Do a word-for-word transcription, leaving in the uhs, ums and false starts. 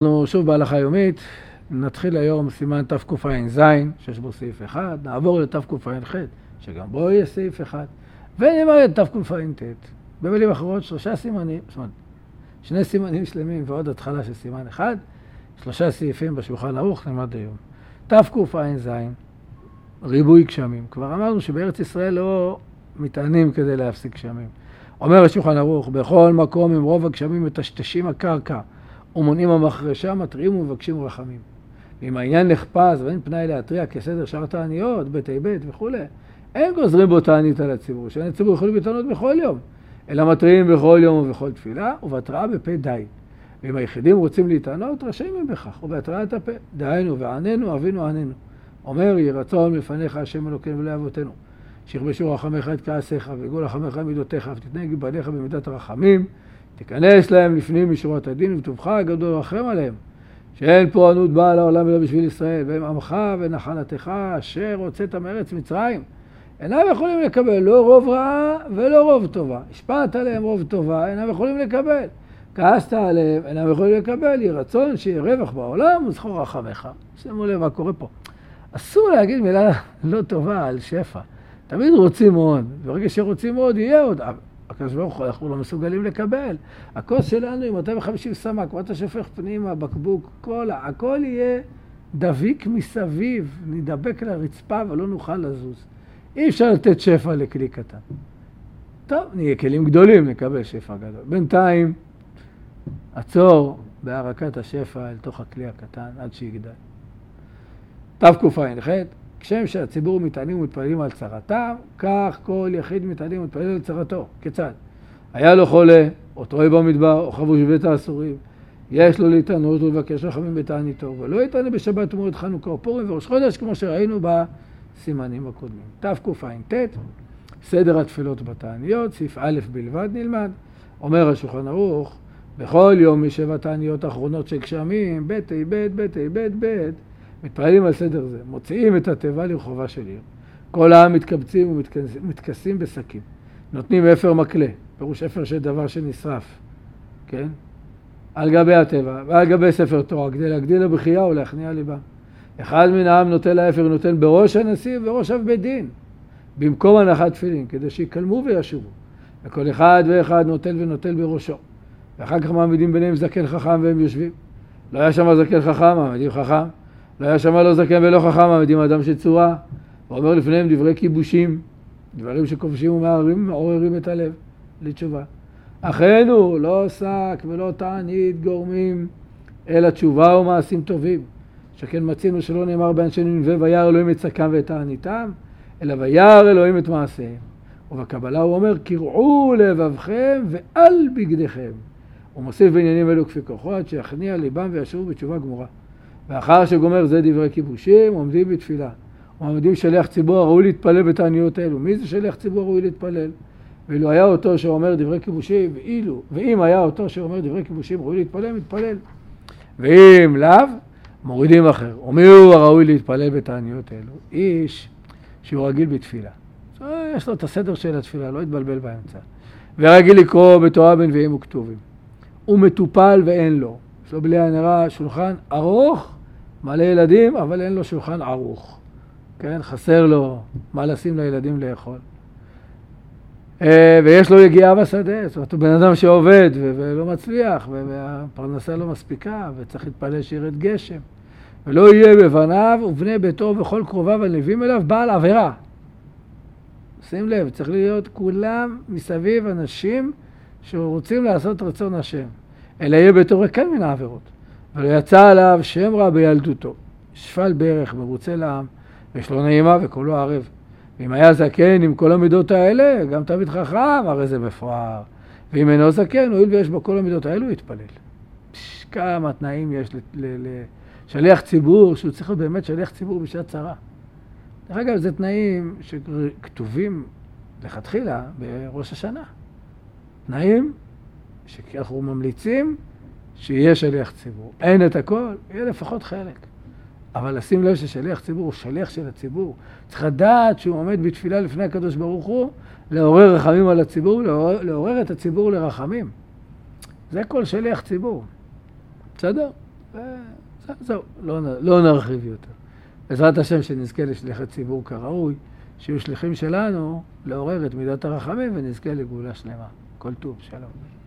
אנחנו שוב בהלכה יומית, נתחיל היום סימן תקע"ז, שיש בו סעיף אחד, נעבור לתקע"ח, שגם בו יהיה סעיף אחד, ונאמר את תקע"ט. במילים אחרות, שלושה סימנים, זאת אומרת, שני סימנים שלמים ועוד התחלה של סימן אחד, שלושה סעיפים בשולחן ערוך נלמד היום. תקע"ז, ריבוי גשמים. כבר אמרנו שבארץ ישראל לא מטענים כדי להפסיק גשמים. אומר השולחן ערוך, בכל מקום עם רוב הגשמים מטשטשים הקרקע, ומונעים המחרשה, מתריעים ומבקשים רחמים. ואם העניין נחפז ואין פנאי להתריע כסדר שאר תעניות, בתי בית וכו', אין גוזרים בו תענית על הציבור, שאין הציבור יכולים להתענות בכל יום, אלא מתריעים בכל יום ובכל תפילה, ובהתראה בפה די. ואם היחידים רוצים להתענות, רשאים הם בכך, ובהתראת הפה, דהיינו ועננו, אבינו עננו. אומר, יהי רצון לפניך השם אלוקינו ולאבותינו, שיכבשו רחמך את כעסיך, ויגעו לחמך מידותיך, ותתנהג בניך במידת הרחמים, תיכנס להם לפנים משורת הדין, וטובך הגדול רחם עליהם, שאין פורענות באה לעולם אלא בשביל ישראל, והם עמך ונחלתך אשר הוצאת מארץ מצרים. אינם יכולים לקבל לא רוב רעה ולא רוב טובה. השפעת עליהם רוב טובה, אינם יכולים לקבל. כעסת עליהם, אינם יכולים לקבל. יהי רצון שיהיה רווח בעולם וזכור רחמך. שימו לב מה קורה פה. אסור להגיד מילה לא טובה על שפע. תמיד רוצים מאוד, ברגע שרוצים מאוד יהיה עוד. הקדוש ברוך הוא, אנחנו לא מסוגלים לקבל. הכוס שלנו עם מאתיים וחמישים סמ"ק, ואתה שופך פנימה, בקבוק, קולה, הכל יהיה דביק מסביב, נדבק לרצפה ולא נוכל לזוז. אי אפשר לתת שפע לכלי קטן. טוב, נהיה כלים גדולים, נקבל שפע גדול. בינתיים, עצור בהרקת השפע אל תוך הכלי הקטן עד שיגדל. תקע"ח, כשם שהציבור מתענים ומתפללים על צרתם, כך כל יחיד מתענים ומתפלל על צרתו. כיצד? היה לו חולה, או טועה במדבר, או חבוש בבית האסורים, יש לו להתענות ולבקש רחמים בתעניתו, ולא יתענה בשבת ומועד חנוכה או פורים וראש חודש, כמו שראינו בסימנים הקודמים. תקע"ט, סדר התפילות בתעניות, סעיף א' בלבד נלמד. אומר השולחן ערוך, בכל יום משבע תעניות האחרונות של גשמים, בית בית בית בית בית, מתפעלים על סדר זה, מוציאים את התיבה לרחובה של עיר. כל העם מתקבצים ומתכסים בשקים. נותנים אפר מקלה, פירוש אפר של דבר שנשרף, כן? על גבי התיבה ועל גבי ספר תורה, כדי להגדיל לבכייה ולהכניע ליבה. אחד מן העם נוטל האפר, נותן בראש הנשיא ובראש אב בית דין, במקום הנחת תפילין, כדי שיקלמו וישובו. וכל אחד ואחד נוטל ונוטל בראשו. ואחר כך מעמידים ביניהם זקן חכם והם יושבים. לא היה שם זקן חכם, מעמידים חכם. לא היה שם לא זקן ולא חכם, מעמידים אדם של צורה. ואומר לפניהם דברי כיבושים, דברים שכובשים ומעוררים, מעוררים את הלב לתשובה. אחינו לא עסק ולא תענית גורמים, אלא תשובה ומעשים טובים. שכן מצינו שלא נאמר באנשי נינווה וירא אלוהים את צקם ואת תעניתם, אלא וירא אלוהים את מעשיהם. ובקבלה הוא אומר, קרעו לבבכם ועל בגדיכם. הוא מוסיף בעניינים אלו כפי כוחו, עד שיכניע ליבם וישובו בתשובה גמורה. ואחר שגומר זה דברי כיבושים, עומדים בתפילה. ועומדים שליח ציבור הראוי להתפלל בתעניות האלו. מי זה שליח ציבור הראוי להתפלל? ואילו היה אותו שאומר דברי כיבושים, ואילו, ואם היה אותו שאומר דברי כיבושים ראוי להתפלל, מתפלל. ואם לאו, מורידים אחר. ומי הוא הראוי להתפלל בתעניות האלו? איש שהוא רגיל בתפילה. יש לו את הסדר של התפילה, לא יתבלבל באמצע. ורגיל לקרוא בתורה בנביאים וכתובים. הוא מטופל ואין לו. יש לו בלי הנראה שולחן ארוך, מלא ילדים, אבל אין לו שולחן ערוך. כן, חסר לו מה לשים לילדים לאכול. ויש לו יגיעה בשדה, זאת אומרת, הוא בן אדם שעובד ולא מצליח, והפרנסה לא מספיקה, וצריך להתפלל שירד גשם. ולא יהיה בבניו ובני ביתו וכל קרוביו הנלווים אליו בעל עבירה. שים לב, צריך להיות כולם מסביב אנשים שרוצים לעשות רצון השם. אלא יהיה בתור כן מן העבירות. ולא יצא עליו שם רע בילדותו. שפל ברך, מרוצה לעם, ויש לו נעימה וכולו ערב. ואם היה זקן עם כל המידות האלה, גם תמיד חכם, הרי זה בפרר. ואם אינו זקן, הואיל ויש בו כל המידות האלו, הוא יתפלל. פש, כמה תנאים יש לשליח ציבור, שהוא צריך להיות באמת שליח ציבור בשעת צרה. דרך אגב, זה תנאים שכתובים לכתחילה בראש השנה. תנאים שאנחנו ממליצים שיהיה שליח ציבור. אין את הכל, יהיה לפחות חלק. אבל לשים לב ששליח ציבור הוא שליח של הציבור. צריך לדעת שהוא עומד בתפילה לפני הקדוש ברוך הוא, לעורר רחמים על הציבור, לעורר, לעורר את הציבור לרחמים. זה כל שליח ציבור. בסדר? זהו, לא, לא נרחיב יותר. בעזרת השם שנזכה לשליחי ציבור כראוי, שיהיו שליחים שלנו לעורר את מידת הרחמים ונזכה לגאולה שלמה. כל טוב, שלום.